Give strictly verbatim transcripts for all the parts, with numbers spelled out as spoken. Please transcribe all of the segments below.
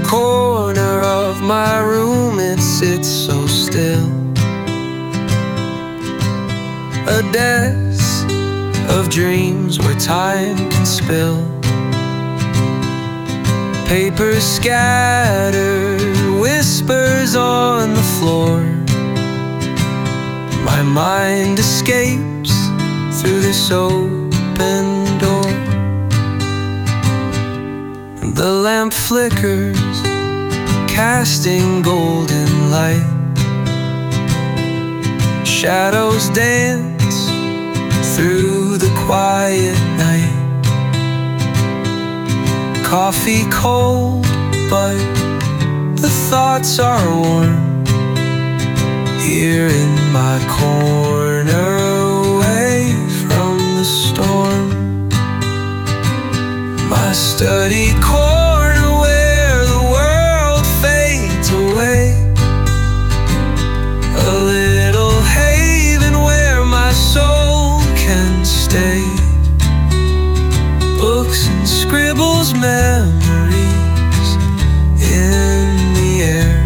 corner of my room, it sits so still. A desk of dreams where time can spill. Papers scattered, whispers on the floor. My mind escapes through this open door. The lamp flickers, casting golden light. Shadows dance through the quiet night. Coffee cold, but the thoughts are warm. Here in my corner, away from the storm. My study corner where the world fades away. A little haven where my soul can stay. Books and scribbles, memories in the air.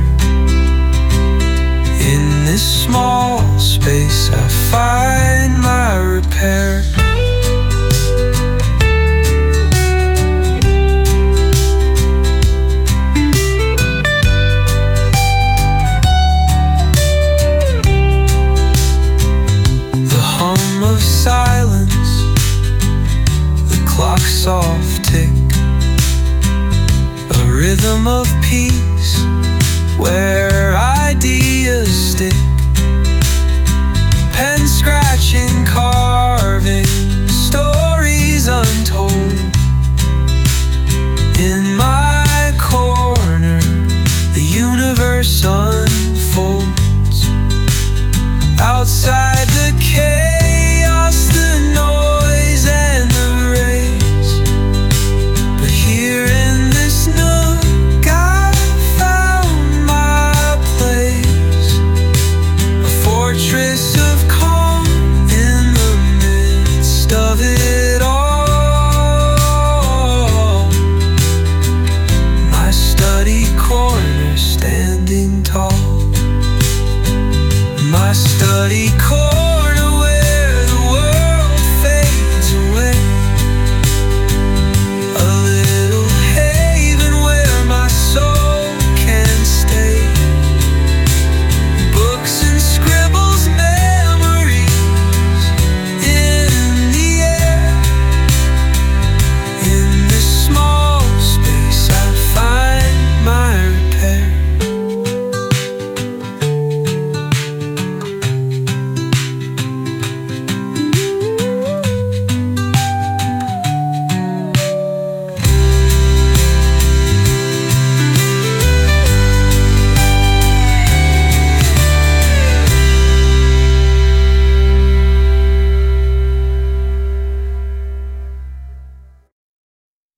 In this small space I find my repair. The hum of silence, the clock's soft tick, a rhythm of peace where ideas stick. Pen scratching cards